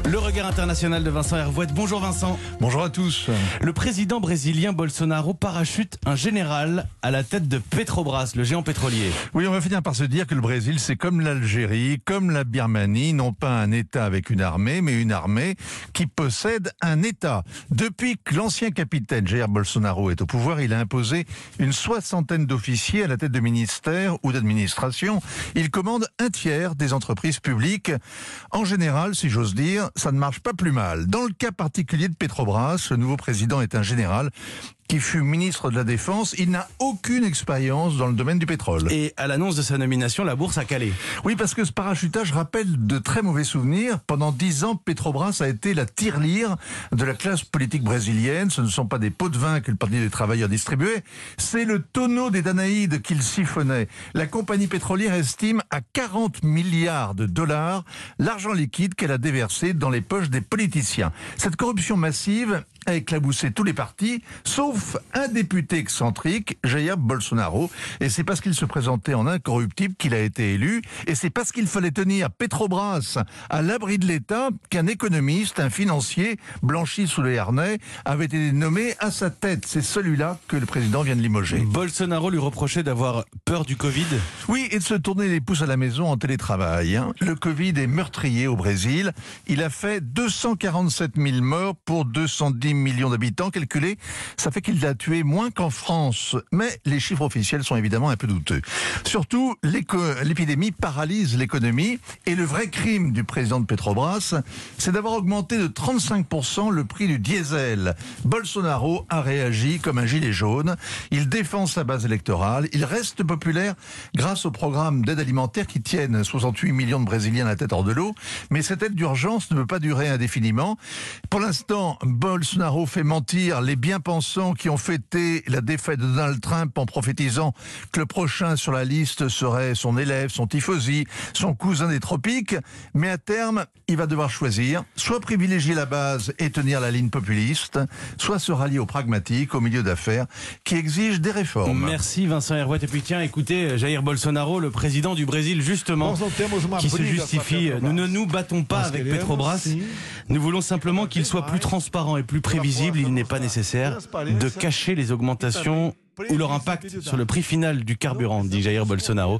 Le regard international de Vincent Hervouette. Bonjour Vincent. Bonjour à tous. Le président brésilien Bolsonaro parachute un général à la tête de Petrobras, le géant pétrolier. Oui, on va finir par se dire que le Brésil, c'est comme l'Algérie, comme la Birmanie, non pas un État avec une armée, mais une armée qui possède un État. Depuis que l'ancien capitaine Jair Bolsonaro est au pouvoir, il a imposé une 60aine d'officiers à la tête de ministères ou d'administrations. Il commande un tiers des entreprises publiques. En général, si j'ose dire, ça ne marche pas plus mal. Dans le cas particulier de Petrobras, le nouveau président est un général qui fut ministre de la Défense. Il n'a aucune expérience dans le domaine du pétrole. Et à l'annonce de sa nomination, la bourse a calé. Oui, parce que ce parachutage rappelle de très mauvais souvenirs. Pendant 10 ans, Petrobras a été la tirelire de la classe politique brésilienne. Ce ne sont pas des pots de vin que le Parti des travailleurs distribuait, c'est le tonneau des Danaïdes qu'il siphonnait. La compagnie pétrolière estime à 40 milliards de dollars l'argent liquide qu'elle a déversé dans les poches des politiciens. Cette corruption massive a éclaboussé tous les partis, sauf un député excentrique, Jair Bolsonaro. Et c'est parce qu'il se présentait en incorruptible qu'il a été élu. Et c'est parce qu'il fallait tenir Petrobras à l'abri de l'État qu'un économiste, un financier, blanchi sous les harnais, avait été nommé à sa tête. C'est celui-là que le président vient de limoger. Bolsonaro lui reprochait d'avoir peur du Covid. Oui, et de se tourner les pouces à la maison en télétravail. Le Covid est meurtrier au Brésil. Il a fait 247 000 morts pour 210 millions d'habitants. Calculés, ça fait qu'il a tué moins qu'en France. Mais les chiffres officiels sont évidemment un peu douteux. Surtout, l'épidémie paralyse l'économie. Et le vrai crime du président de Petrobras, c'est d'avoir augmenté de 35% le prix du diesel. Bolsonaro a réagi comme un gilet jaune. Il défend sa base électorale. Il reste populaire grâce au programme d'aide alimentaire qui tiennent 68 millions de Brésiliens la tête hors de l'eau. Mais cette aide d'urgence ne peut pas durer indéfiniment. Pour l'instant, Bolsonaro fait mentir les bien-pensants qui ont fêté la défaite de Donald Trump en prophétisant que le prochain sur la liste serait son élève, son tifosi, son cousin des tropiques. Mais à terme, il va devoir choisir, soit privilégier la base et tenir la ligne populiste, soit se rallier au pragmatique, au milieu d'affaires, qui exige des réformes. Merci Vincent Hervouette. Et puis tiens, écoutez, Jair Bolsonaro, le président du Brésil, justement, qui se justifie. Nous ne nous battons pas avec Petrobras. Nous voulons simplement qu'il soit plus transparent et plus prévisible. Il n'est pas nécessaire de cacher les augmentations ou leur impact sur le prix final du carburant, dit Jair Bolsonaro.